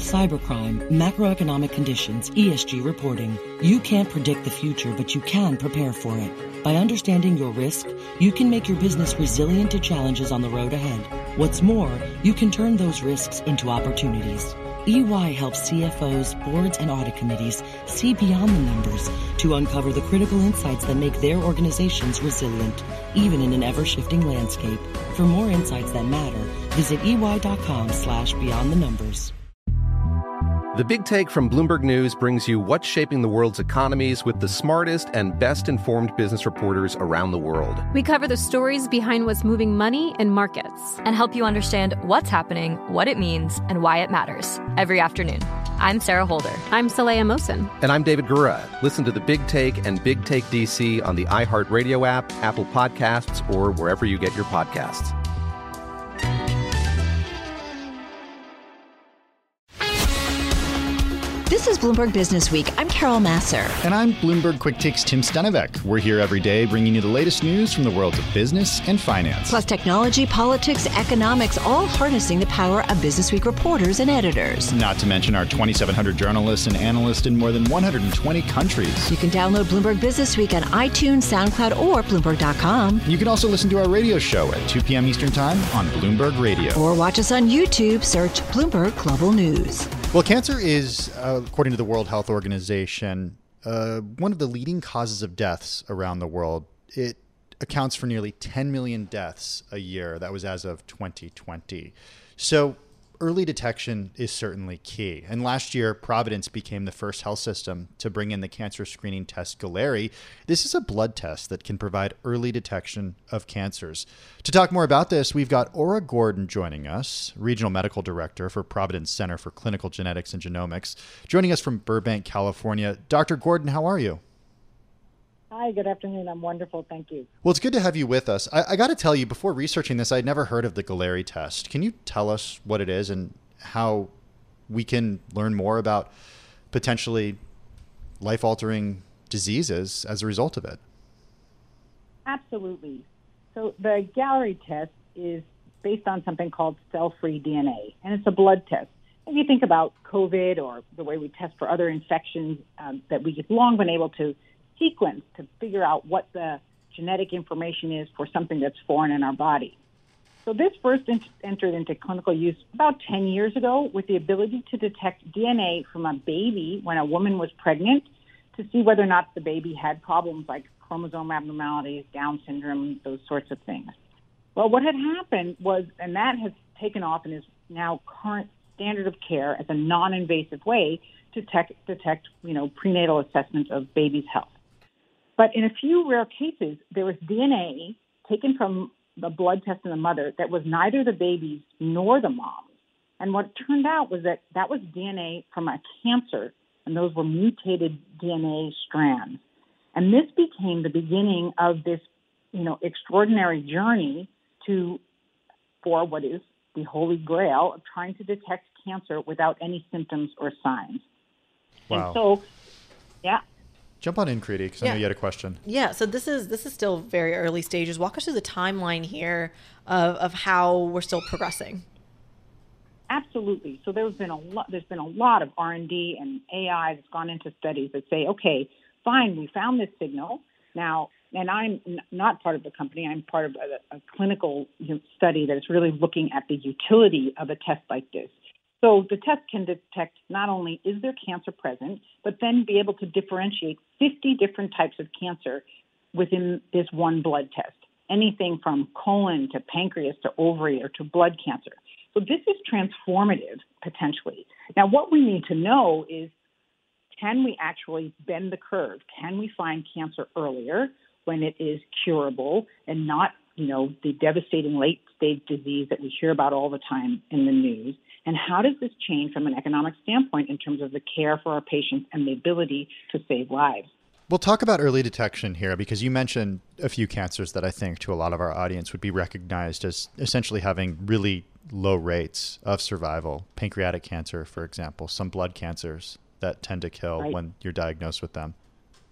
cybercrime, macroeconomic conditions, ESG reporting. You can't predict the future, but you can prepare for it. By understanding your risk, you can make your business resilient to challenges on the road ahead. What's more, you can turn those risks into opportunities. EY helps CFOs, boards, and audit committees see beyond the numbers to uncover the critical insights that make their organizations resilient, even in an ever-shifting landscape. For more insights that matter, visit ey.com/beyond the numbers. The Big Take from Bloomberg News brings you what's shaping the world's economies with the smartest and best-informed business reporters around the world. We cover the stories behind what's moving money and markets and help you understand what's happening, what it means, and why it matters every afternoon. I'm Sarah Holder. I'm Saleha Mohsin. And I'm David Gura. Listen to The Big Take and Big Take DC on the iHeartRadio app, Apple Podcasts, or wherever you get your podcasts. This is Bloomberg Business Week. I'm Carol Massar. And I'm Bloomberg Quick Takes Tim Stenovec. We're here every day bringing you the latest news from the world of business and finance. Plus technology, politics, economics, all harnessing the power of Business Week reporters and editors. Not to mention our 2,700 journalists and analysts in more than 120 countries. You can download Bloomberg Business Week on iTunes, SoundCloud, or Bloomberg.com. You can also listen to our radio show at 2 p.m. Eastern Time on Bloomberg Radio. Or watch us on YouTube. Search Bloomberg Global News. Well, cancer is, according to the World Health Organization, one of the leading causes of deaths around the world. It accounts for nearly 10 million deaths a year. That was as of 2020. So early detection is certainly key. And last year, Providence became the first health system to bring in the cancer screening test Galleri. This is a blood test that can provide early detection of cancers. To talk more about this, we've got Ora Gordon joining us, Regional Medical Director for Providence Center for Clinical Genetics and Genomics, joining us from Burbank, California. Dr. Gordon, how are you? Hi, good afternoon. I'm wonderful. Thank you. Well, it's good to have you with us. I got to tell you, before researching this, I'd never heard of the Galleri test. Can you tell us what it is and how we can learn more about potentially life-altering diseases as a result of it? Absolutely. So the Galleri test is based on something called cell-free DNA, and it's a blood test. If you think about COVID or the way we test for other infections that we've long been able to sequence to figure out what the genetic information is for something that's foreign in our body. So this first entered into clinical use about 10 years ago with the ability to detect DNA from a baby when a woman was pregnant to see whether or not the baby had problems like chromosome abnormalities, Down syndrome, those sorts of things. Well, what had happened was, and that has taken off and is now current standard of care as a non-invasive way to detect prenatal assessments of babies' health. But in a few rare cases, there was DNA taken from the blood test in the mother that was neither the baby's nor the mom's. And what turned out was that was DNA from a cancer, and those were mutated DNA strands. And this became the beginning of this, extraordinary journey for what is the holy grail of trying to detect cancer without any symptoms or signs. Wow. And so, yeah. Jump on in, Kriti, because I know you had a question. Yeah, so this is still very early stages. Walk us through the timeline here of how we're still progressing. Absolutely. So there's been a lot of R&D and AI that's gone into studies that say, okay, fine, we found this signal. Now, and I'm not part of the company. I'm part of a clinical study that is really looking at the utility of a test like this. So the test can detect not only is there cancer present, but then be able to differentiate 50 different types of cancer within this one blood test, anything from colon to pancreas to ovary or to blood cancer. So this is transformative, potentially. Now, what we need to know is, can we actually bend the curve? Can we find cancer earlier when it is curable and not, the devastating late-stage disease that we hear about all the time in the news? And how does this change from an economic standpoint in terms of the care for our patients and the ability to save lives? We'll talk about early detection here because you mentioned a few cancers that I think to a lot of our audience would be recognized as essentially having really low rates of survival. Pancreatic cancer, for example, some blood cancers that tend to kill when you're diagnosed with them.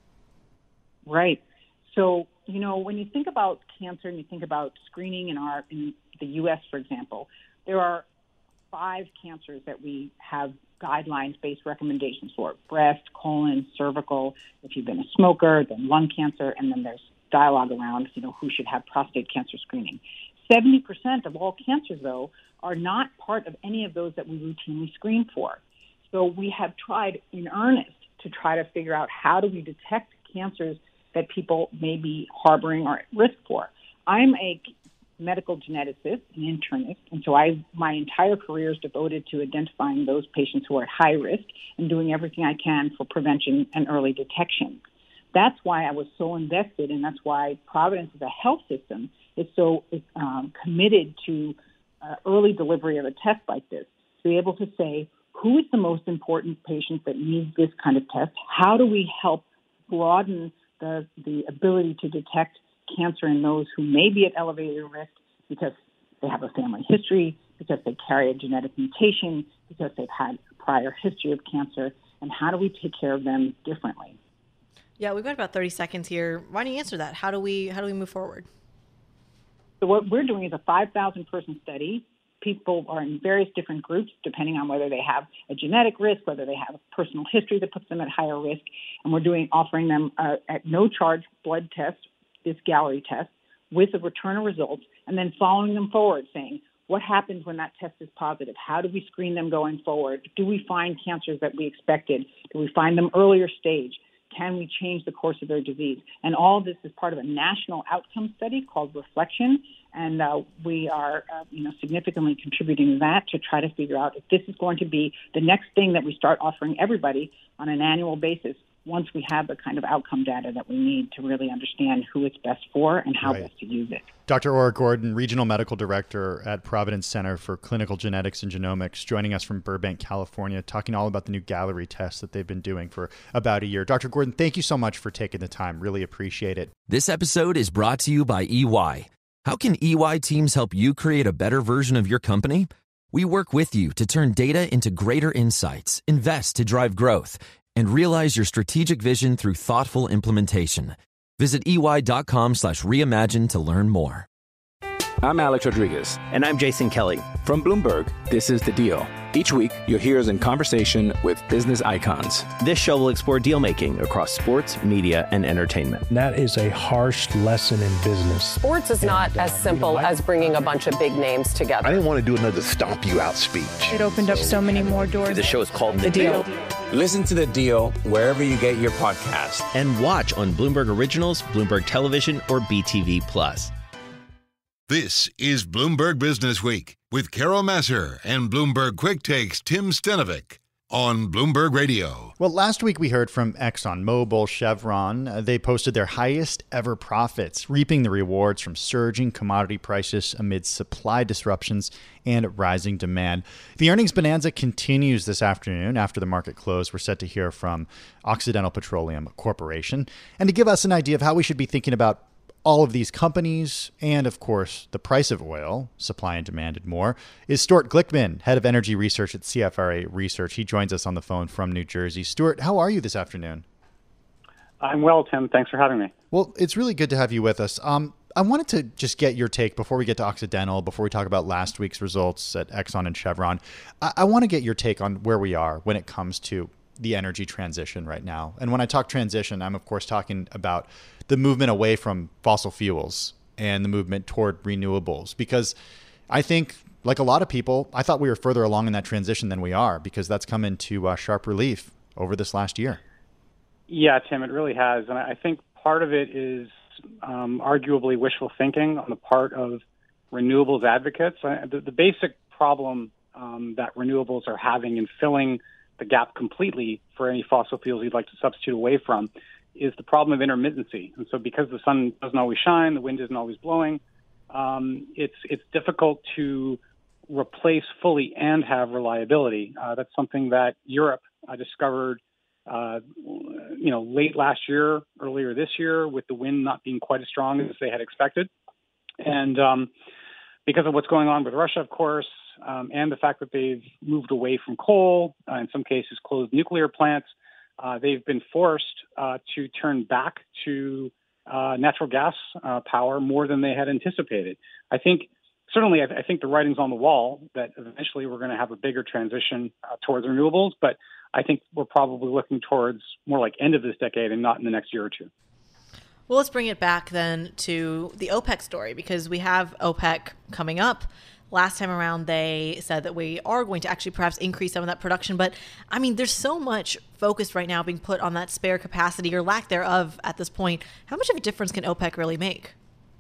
Right. So, when you think about cancer and you think about screening in the U.S., for example, there are 5 cancers that we have guidelines-based recommendations for: breast, colon, cervical. If you've been a smoker, then lung cancer, and then there's dialogue around, who should have prostate cancer screening. 70% of all cancers, though, are not part of any of those that we routinely screen for. So we have tried in earnest to try to figure out how do we detect cancers that people may be harboring or at risk for. I'm a medical geneticist, an internist, and so my entire career is devoted to identifying those patients who are at high risk and doing everything I can for prevention and early detection. That's why I was so invested, and that's why Providence as a health system is so committed to early delivery of a test like this, to be able to say, who is the most important patient that needs this kind of test? How do we help broaden the ability to detect cancer in those who may be at elevated risk because they have a family history, because they carry a genetic mutation, because they've had a prior history of cancer, and how do we take care of them differently? Yeah, we've got about 30 seconds here. Why don't you answer that? How do we move forward? So what we're doing is a 5,000-person study. People are in various different groups, depending on whether they have a genetic risk, whether they have a personal history that puts them at higher risk. And we're offering them at no charge blood test, this Galleri test, with a return of results, and then following them forward, saying, what happens when that test is positive? How do we screen them going forward? Do we find cancers that we expected? Do we find them earlier stage? Can we change the course of their disease? And all of this is part of a national outcome study called Reflection, and we are significantly contributing to that to try to figure out if this is going to be the next thing that we start offering everybody on an annual basis once we have the kind of outcome data that we need to really understand who it's best for and how best to use it. Dr. Aura Gordon, Regional Medical Director at Providence Center for Clinical Genetics and Genomics, joining us from Burbank, California, talking all about the new Galleri test that they've been doing for about a year. Dr. Gordon, thank you so much for taking the time. Really appreciate it. This episode is brought to you by EY. How can EY teams help you create a better version of your company? We work with you to turn data into greater insights, invest to drive growth, and realize your strategic vision through thoughtful implementation. Visit ey.com/reimagine to learn more. I'm Alex Rodriguez. And I'm Jason Kelly. From Bloomberg, this is The Deal. Each week, you'll hear us in conversation with business icons. This show will explore deal-making across sports, media, and entertainment. That is a harsh lesson in business. Sports is not as simple as bringing a bunch of big names together. I didn't want to do another stomp you out speech. It opened up so many more doors. The show is called The Deal. Listen to The Deal wherever you get your podcast. And watch on Bloomberg Originals, Bloomberg Television, or BTV+. This is Bloomberg Business Week with Carol Massar and Bloomberg Quick Takes Tim Stenovec on Bloomberg Radio. Well, last week we heard from ExxonMobil, Chevron. They posted their highest ever profits, reaping the rewards from surging commodity prices amid supply disruptions and rising demand. The earnings bonanza continues this afternoon. After the market close, we're set to hear from Occidental Petroleum Corporation. And to give us an idea of how we should be thinking about all of these companies and, of course, the price of oil, supply and demand and more, is Stuart Glickman, head of energy research at CFRA Research. He joins us on the phone from New Jersey. Stuart, how are you this afternoon? I'm well, Tim. Thanks for having me. Well, it's really good to have you with us. I wanted to just get your take before we get to Occidental, before we talk about last week's results at Exxon and Chevron. I want to get your take on where we are when it comes to the energy transition right now. And when I talk transition, I'm, of course, talking about the movement away from fossil fuels and the movement toward renewables. Because I think, like a lot of people, I thought we were further along in that transition than we are, because that's come into sharp relief over this last year. Yeah, Tim, it really has. And I think part of it is arguably wishful thinking on the part of renewables advocates. The basic problem that renewables are having in filling the gap completely for any fossil fuels you'd like to substitute away from is the problem of intermittency. And so because the sun doesn't always shine, the wind isn't always blowing, it's difficult to replace fully and have reliability. That's something that Europe discovered late last year, earlier this year, with the wind not being quite as strong as they had expected. And because of what's going on with Russia, of course, and the fact that they've moved away from coal, in some cases closed nuclear plants, they've been forced to turn back to natural gas power more than they had anticipated. I think certainly I think the writing's on the wall that eventually we're going to have a bigger transition towards renewables, but I think we're probably looking towards more like end of this decade and not in the next year or two. Well, let's bring it back then to the OPEC story, because we have OPEC coming up. Last time around, they said that we are going to actually perhaps increase some of that production. But, I mean, there's so much focus right now being put on that spare capacity or lack thereof at this point. How much of a difference can OPEC really make?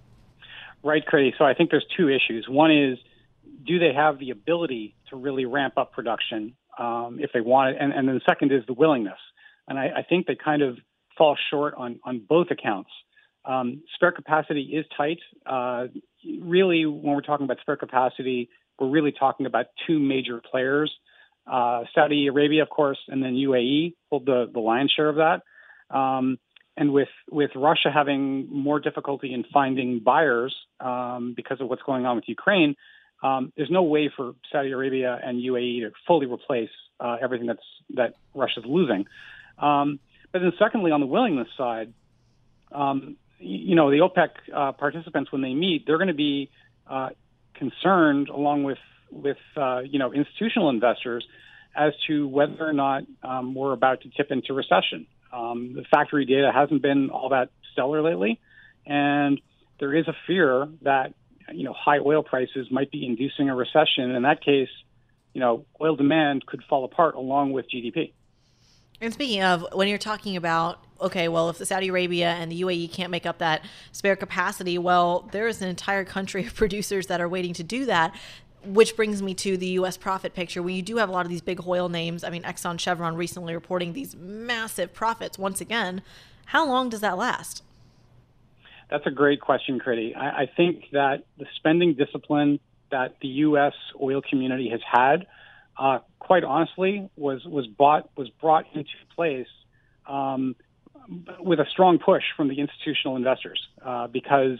Right, Craig. So I think there's two issues. One is, do they have the ability to really ramp up production if they want it? And then the second is the willingness. And I think they kind of fall short on both accounts. Spare capacity is tight. Really, when we're talking about spare capacity, we're really talking about two major players, Saudi Arabia, of course, and then UAE hold the lion's share of that. And with Russia having more difficulty in finding buyers because of what's going on with Ukraine, there's no way for Saudi Arabia and UAE to fully replace everything that Russia's losing. But then secondly, on the willingness side, the OPEC participants, when they meet, they're going to be concerned, along with institutional investors, as to whether or not we're about to tip into recession. The factory data hasn't been all that stellar lately, and there is a fear that high oil prices might be inducing a recession. In that case, oil demand could fall apart along with GDP. And speaking of, when you're talking about, okay, well, if the Saudi Arabia and the UAE can't make up that spare capacity, well, there is an entire country of producers that are waiting to do that, which brings me to the U.S. profit picture, where you do have a lot of these big oil names. I mean, Exxon, Chevron recently reporting these massive profits once again. How long does that last? That's a great question, Critty. I think that the spending discipline that the U.S. oil community has had, quite honestly, was brought into place with a strong push from the institutional investors, because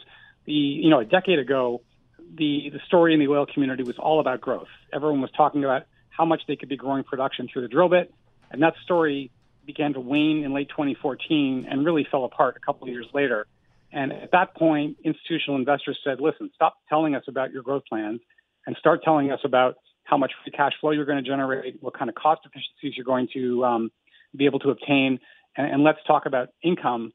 a decade ago, the story in the oil community was all about growth. Everyone was talking about how much they could be growing production through the drill bit, and that story began to wane in late 2014 and really fell apart a couple of years later. And at that point, institutional investors said, listen, stop telling us about your growth plans and start telling us about how much free cash flow you're going to generate, what kind of cost efficiencies you're going to be able to obtain, and let's talk about income,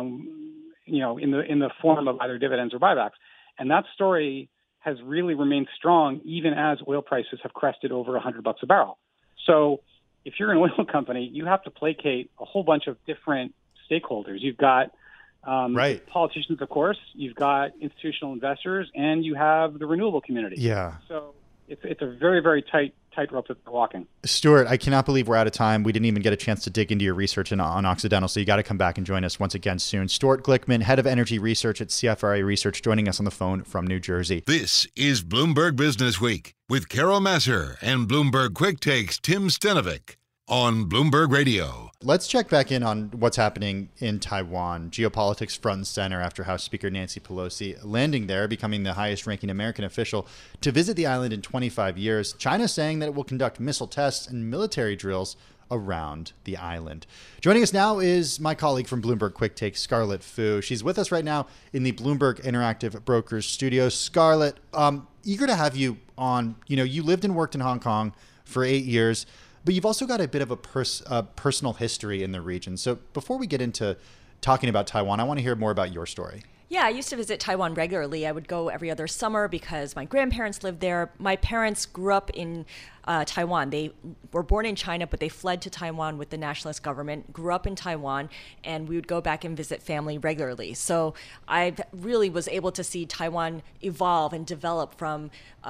in the form of either dividends or buybacks. And that story has really remained strong even as oil prices have crested over $100 a barrel. So if you're an oil company, you have to placate a whole bunch of different stakeholders. You've got politicians, of course, you've got institutional investors, and you have the renewable community. Yeah. So it's a very, very tightrope that they're walking. Stuart, I cannot believe we're out of time. We didn't even get a chance to dig into your research on Occidental, so you got to come back and join us once again soon. Stuart Glickman, Head of Energy Research at CFRA Research, joining us on the phone from New Jersey. This is Bloomberg Business Week with Carol Massar and Bloomberg Quick Takes Tim Stenovic on Bloomberg Radio. Let's check back in on what's happening in Taiwan. Geopolitics front and center after House Speaker Nancy Pelosi landing there, becoming the highest-ranking American official to visit the island in 25 years. China saying that it will conduct missile tests and military drills around the island. Joining us now is my colleague from Bloomberg Quick Take, Scarlett Fu. She's with us right now in the Bloomberg Interactive Brokers studio. Scarlett, eager to have you on. You lived and worked in Hong Kong for 8 years, but you've also got a bit of a personal history in the region. So before we get into talking about Taiwan, I want to hear more about your story. Yeah, I used to visit Taiwan regularly. I would go every other summer because my grandparents lived there. My parents grew up in Taiwan. They were born in China, but they fled to Taiwan with the nationalist government, grew up in Taiwan, and we would go back and visit family regularly. So I really was able to see Taiwan evolve and develop from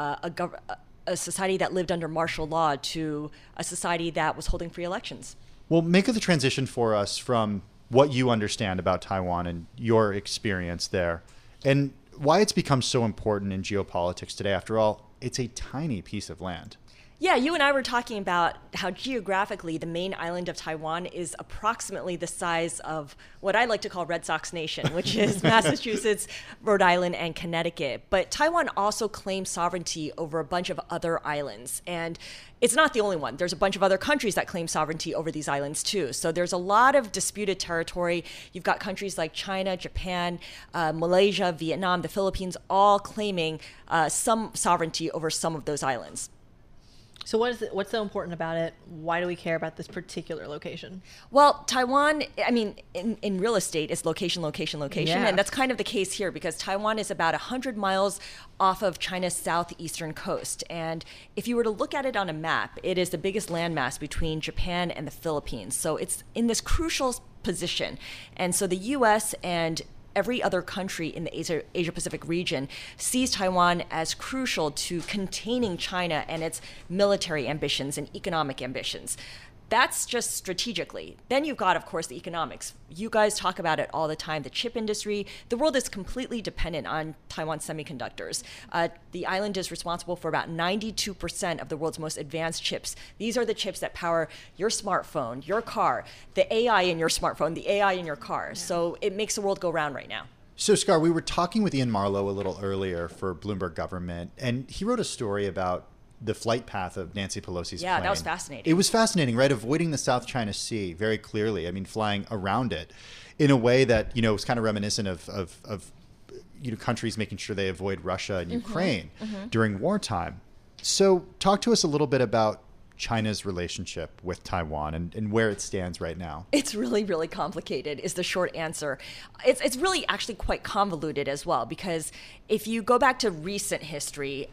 a society that lived under martial law to a society that was holding free elections. Well, make the transition for us from what you understand about Taiwan and your experience there, and why it's become so important in geopolitics today. After all, it's a tiny piece of land. Yeah, you and I were talking about how geographically the main island of Taiwan is approximately the size of what I like to call Red Sox Nation, which is Massachusetts, Rhode Island, and Connecticut. But Taiwan also claims sovereignty over a bunch of other islands. And it's not the only one. There's a bunch of other countries that claim sovereignty over these islands too. So there's a lot of disputed territory. You've got countries like China, Japan, Malaysia, Vietnam, the Philippines, all claiming some sovereignty over some of those islands. So what's so important about it? Why do we care about this particular location? Well, Taiwan, I mean, in real estate, it's location, location, location. Yeah. And that's kind of the case here because Taiwan is about 100 miles off of China's southeastern coast. And if you were to look at it on a map, it is the biggest landmass between Japan and the Philippines. So it's in this crucial position. And so the U.S. and every other country in the Asia-Pacific region sees Taiwan as crucial to containing China and its military ambitions and economic ambitions. That's just strategically. Then you've got, of course, the economics. You guys talk about it all the time, the chip industry. The world is completely dependent on Taiwan semiconductors. The island is responsible for about 92% of the world's most advanced chips. These are the chips that power your smartphone, your car, the AI in your smartphone, the AI in your car. Yeah. So it makes the world go round right now. So, Scar, we were talking with Ian Marlowe a little earlier for Bloomberg Government, and he wrote a story about the flight path of Nancy Pelosi's plane. Yeah, that was fascinating. It was fascinating, right? Avoiding the South China Sea very clearly. I mean, flying around it in a way that, was kind of reminiscent of countries making sure they avoid Russia and Ukraine during wartime. So talk to us a little bit about China's relationship with Taiwan and where it stands right now. It's really, really complicated is the short answer. It's really actually quite convoluted as well, because if you go back to recent history,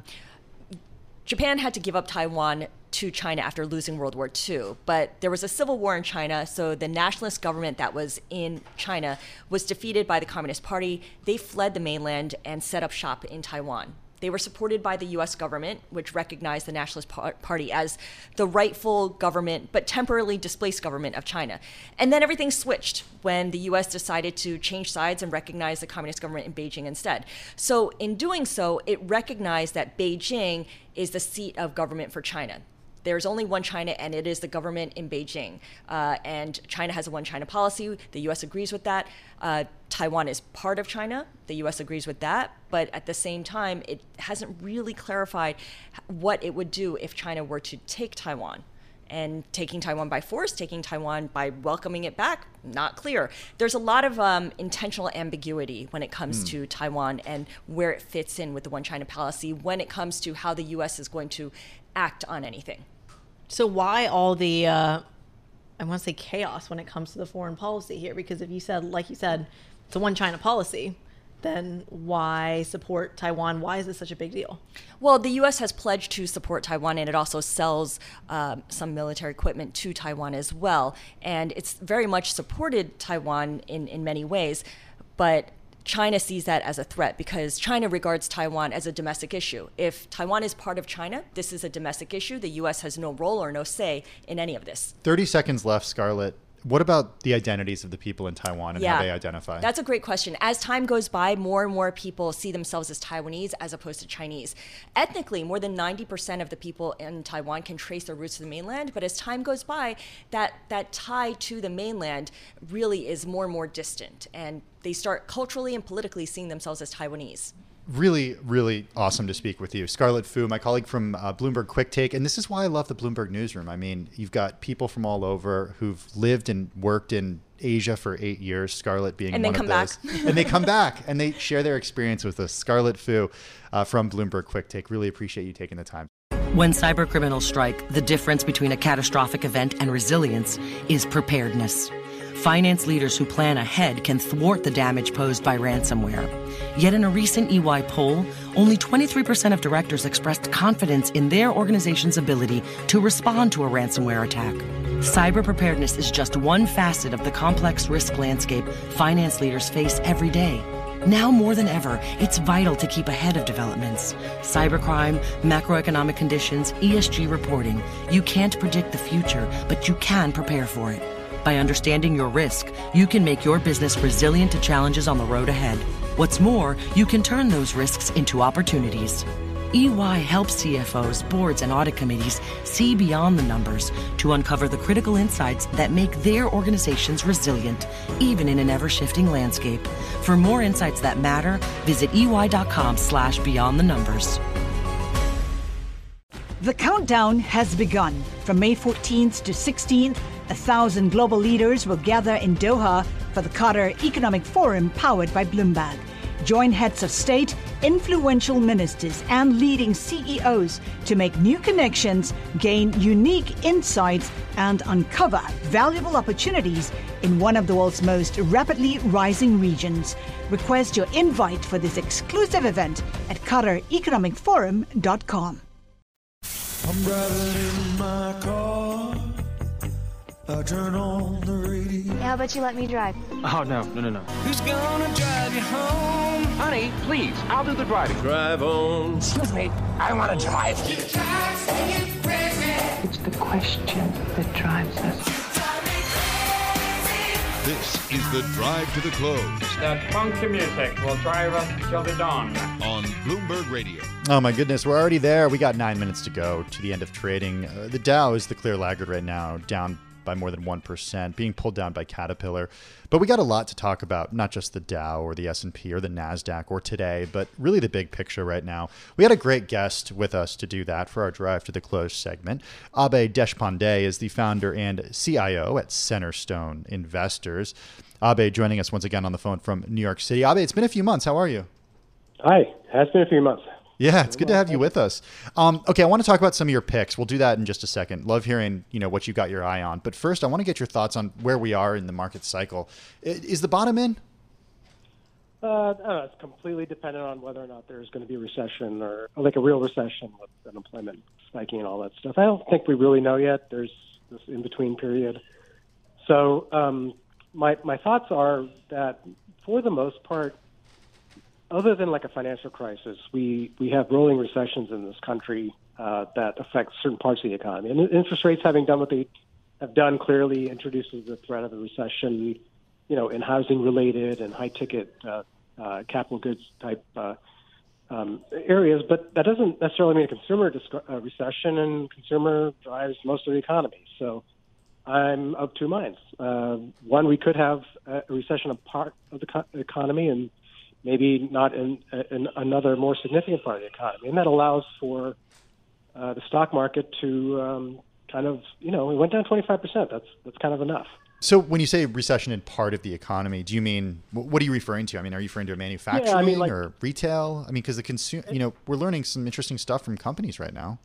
Japan had to give up Taiwan to China after losing World War II, but there was a civil war in China, so the nationalist government that was in China was defeated by the Communist Party. They fled the mainland and set up shop in Taiwan. They were supported by the U.S. government, which recognized the Nationalist Party as the rightful government, but temporarily displaced government of China. And then everything switched when the U.S. decided to change sides and recognize the communist government in Beijing instead. So in doing so, it recognized that Beijing is the seat of government for China. There's only one China, and it is the government in Beijing. And China has a one China policy. The U.S. agrees with that. Taiwan is part of China. The U.S. agrees with that. But at the same time, it hasn't really clarified what it would do if China were to take Taiwan. And taking Taiwan by force, taking Taiwan by welcoming it back, not clear. There's a lot of intentional ambiguity when it comes to Taiwan and where it fits in with the one China policy when it comes to how the U.S. is going to act on anything. So why all the, I want to say chaos when it comes to the foreign policy here? Because if you said, like you said, it's a one China policy, then why support Taiwan? Why is this such a big deal? Well, the U.S. has pledged to support Taiwan, and it also sells some military equipment to Taiwan as well. And it's very much supported Taiwan in many ways, but China sees that as a threat because China regards Taiwan as a domestic issue. If Taiwan is part of China, this is a domestic issue. The U.S. has no role or no say in any of this. 30 seconds left, Scarlett. What about the identities of the people in Taiwan and how they identify? That's a great question. As time goes by, more and more people see themselves as Taiwanese as opposed to Chinese. Ethnically, more than 90% of the people in Taiwan can trace their roots to the mainland, but as time goes by, that tie to the mainland really is more and more distant, and they start culturally and politically seeing themselves as Taiwanese. Really, really awesome to speak with you. Scarlett Fu, my colleague from Bloomberg Quick Take. And this is why I love the Bloomberg Newsroom. I mean, you've got people from all over who've lived and worked in Asia for 8 years, Scarlett being one of those. And they come back. And they come back and they share their experience with us. Scarlett Fu from Bloomberg Quick Take. Really appreciate you taking the time. When cybercriminals strike, the difference between a catastrophic event and resilience is preparedness. Finance leaders who plan ahead can thwart the damage posed by ransomware. Yet in a recent EY poll, only 23% of directors expressed confidence in their organization's ability to respond to a ransomware attack. Cyber preparedness is just one facet of the complex risk landscape finance leaders face every day. Now more than ever, it's vital to keep ahead of developments. Cybercrime, macroeconomic conditions, ESG reporting. You can't predict the future, but you can prepare for it. By understanding your risk, you can make your business resilient to challenges on the road ahead. What's more, you can turn those risks into opportunities. EY helps CFOs, boards, and audit committees see beyond the numbers to uncover the critical insights that make their organizations resilient, even in an ever-shifting landscape. For more insights that matter, visit ey.com/beyond the numbers. The countdown has begun. From May 14th to 16th, 1,000 global leaders will gather in Doha for the Qatar Economic Forum powered by Bloomberg. Join heads of state, influential ministers, and leading CEOs to make new connections, gain unique insights, and uncover valuable opportunities in one of the world's most rapidly rising regions. Request your invite for this exclusive event at QatarEconomicForum.com. I'm driving in my car. I turn on the radio. How about you let me drive? Oh, no. Who's gonna drive you home? Honey, please, I'll do the driving. Drive on. Excuse me, I want to drive. It's the question that drives us. This is the Drive to the Close. That funky music will drive us till the dawn. On Bloomberg Radio. Oh my goodness, we're already there. We got 9 minutes to go to the end of trading. The Dow is the clear laggard right now, down by more than 1%, being pulled down by Caterpillar. But we got a lot to talk about, not just the Dow or the S&P or the NASDAQ or today, but really the big picture right now. We had a great guest with us to do that for our Drive to the Close segment. Abhay Deshpande is the founder and CIO at Centerstone Investors. Abhay joining us once again on the phone from New York City. Abhay, it's been a few months. How are you? Hi, it has been a few months. Yeah, it's good to have you with us. Okay, I want to talk about some of your picks. We'll do that in just a second. Love hearing, what you got your eye on. But first, I want to get your thoughts on where we are in the market cycle. Is the bottom in? I don't know, it's completely dependent on whether or not there's going to be a recession or like a real recession with unemployment spiking and all that stuff. I don't think we really know yet. There's this in-between period. So my thoughts are that for the most part, other than like a financial crisis, we have rolling recessions in this country that affect certain parts of the economy. And interest rates having done what they have done clearly introduces the threat of a recession, in housing-related and high-ticket capital goods type areas. But that doesn't necessarily mean a consumer recession, and consumer drives most of the economy. So I'm of two minds. One, we could have a recession of part of the economy and maybe not in another more significant part of the economy. And that allows for the stock market to kind of, it went down 25%. That's kind of enough. So when you say recession in part of the economy, do you mean, what are you referring to? I mean, are you referring to manufacturing or retail? I mean, because the consumer, we're learning some interesting stuff from companies right now.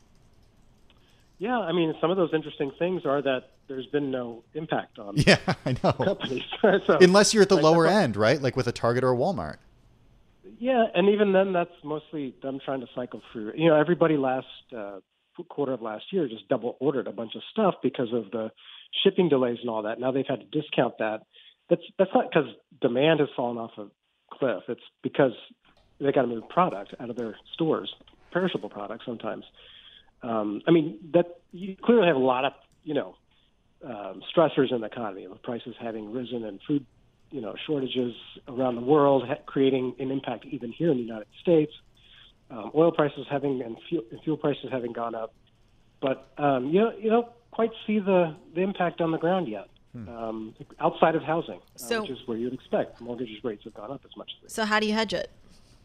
Yeah, I mean, some of those interesting things are that there's been no impact on companies. So, unless you're at the lower end, right? Like with a Target or a Walmart. Yeah, and even then, that's mostly them trying to cycle through. Everybody last quarter of last year just double ordered a bunch of stuff because of the shipping delays and all that. Now they've had to discount that. That's not because demand has fallen off a cliff. It's because they got to move product out of their stores, perishable products sometimes. That you clearly have a lot of stressors in the economy, with prices having risen and food shortages around the world, creating an impact even here in the United States. Oil prices and fuel prices having gone up, but you don't quite see the impact on the ground yet. Outside of housing, which is where you'd expect. Mortgage rates have gone up as much. So how do you hedge it?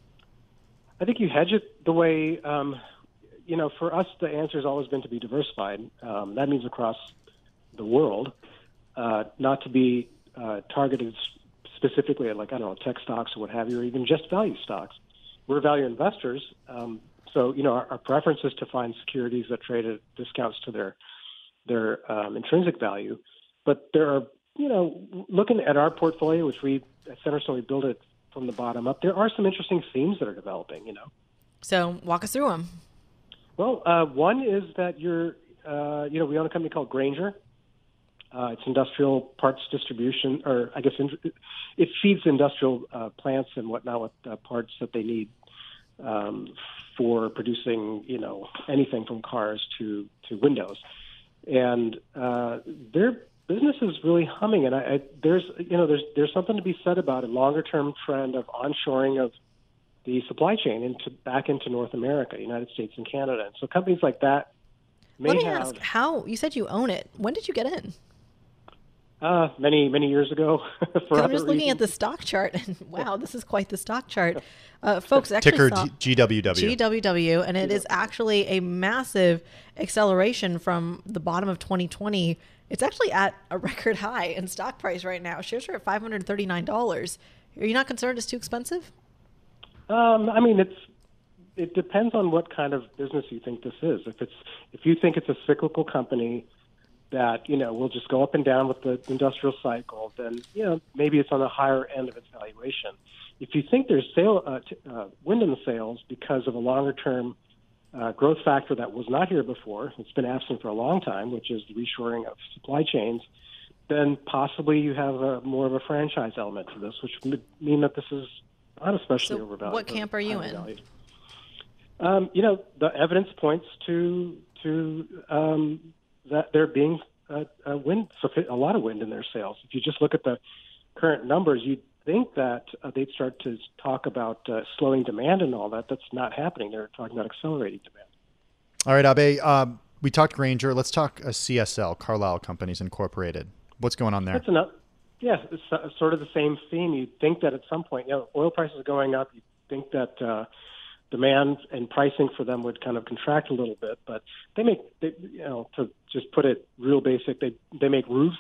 I think you hedge it the way, for us, the answer has always been to be diversified. That means across the world, not to be targeted specifically at tech stocks or what have you, or even just value stocks. We're value investors. So our preference is to find securities that trade at discounts to their intrinsic value. But there are, looking at our portfolio, which we at Centerstone, we build it from the bottom up, there are some interesting themes that are developing, So walk us through them. Well, one is that we own a company called Grainger. It's industrial parts distribution, or I guess it feeds industrial plants and whatnot with parts that they need for producing, anything from cars to windows. And their business is really humming. And there's something to be said about a longer term trend of onshoring of the supply chain back into North America, United States and Canada. And so companies like that may Let me ask, how, you said you own it. When did you get in? Many years ago. I'm just looking at the stock chart, and wow, this is quite the stock chart. Folks actually ticker saw GWW. GWW, and it is actually a massive acceleration from the bottom of 2020. It's actually at a record high in stock price right now. Shares are at $539. Are you not concerned it's too expensive? I mean, it depends on what kind of business you think this is. If you think it's a cyclical company that, will just go up and down with the industrial cycle, then, maybe it's on the higher end of its valuation. If you think there's wind in the sails because of a longer-term growth factor that was not here before, it's been absent for a long time, which is the reshoring of supply chains, then possibly you have more of a franchise element to this, which would mean that this is not especially overvalued. What camp are you in? The evidence points to that there being a lot of wind in their sails. If you just look at the current numbers, you'd think that they'd start to talk about slowing demand and all that. That's not happening. They're talking about accelerating demand. All right, Abe, we talked Grainger. Let's talk CSL, Carlisle Companies Incorporated. What's going on there? That's enough. Yes, it's sort of the same theme. You'd think that at some point, oil prices are going up. You'd think that demand and pricing for them would kind of contract a little bit, but they to just put it real basic, they make roofs,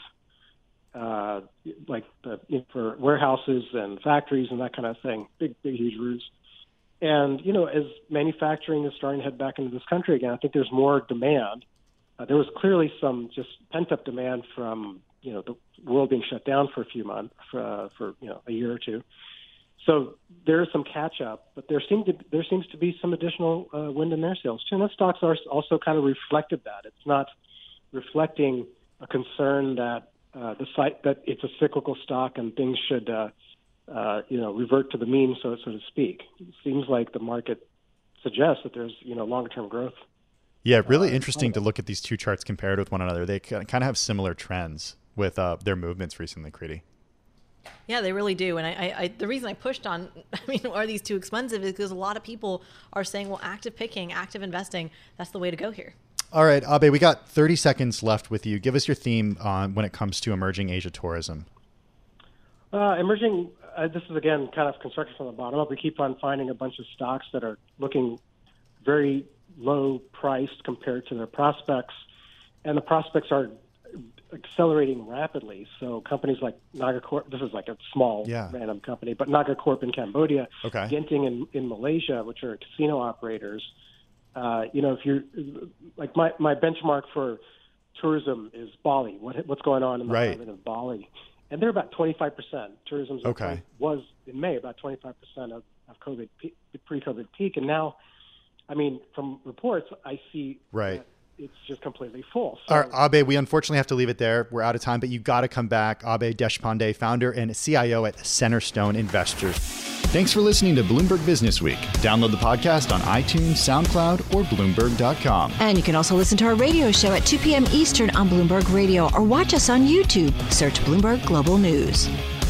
for warehouses and factories and that kind of thing, big, huge roofs. And, as manufacturing is starting to head back into this country again, I think there's more demand. There was clearly some just pent-up demand from, the world being shut down for a few months, for a year or two. So there is some catch-up, but there seems to be some additional wind in their sails too. And those stocks are also kind of reflected that. It's not reflecting a concern that that it's a cyclical stock and things should revert to the mean, so to speak. It seems like the market suggests that there's longer-term growth. Yeah, really interesting to look at these two charts compared with one another. They kind of have similar trends with their movements recently, Kriti. Yeah, they really do. And I the reason I pushed on, are these too expensive is because a lot of people are saying, well, active picking, active investing, that's the way to go here. All right, Abe, we got 30 seconds left with you. Give us your theme on when it comes to emerging Asia tourism. Emerging, this is, again, kind of constructed from the bottom up. We keep on finding a bunch of stocks that are looking very low priced compared to their prospects, and the prospects are accelerating rapidly. So companies like Naga Corp, this is like a small random company, but Naga Corp in Cambodia, Genting in Malaysia, which are casino operators. If you're like my benchmark for tourism is Bali. What's going on in the island of Bali? And they're about 25%. Tourism was in May about 25% of COVID pre-COVID peak, and now, from reports I see that it's just completely full. So, all right, Abe, we unfortunately have to leave it there. We're out of time, but you got to come back. Abe Deshpande, founder and CIO at Centerstone Investors. Thanks for listening to Bloomberg Business Week. Download the podcast on iTunes, SoundCloud, or Bloomberg.com. And you can also listen to our radio show at 2 p.m. Eastern on Bloomberg Radio or watch us on YouTube. Search Bloomberg Global News.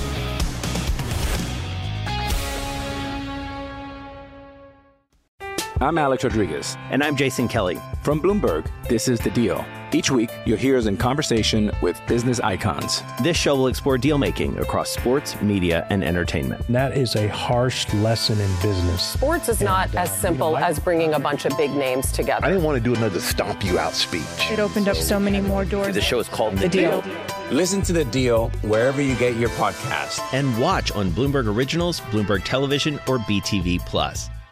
I'm Alex Rodriguez. And I'm Jason Kelly. From Bloomberg, this is The Deal. Each week, you'll hear us in conversation with business icons. This show will explore deal-making across sports, media, and entertainment. That is a harsh lesson in business. Sports is not as simple as bringing a bunch of big names together. I didn't want to do another stomp you out speech. It opened up so many more doors. The show is called The Deal. Listen to The Deal wherever you get your podcast. And watch on Bloomberg Originals, Bloomberg Television, or BTV+.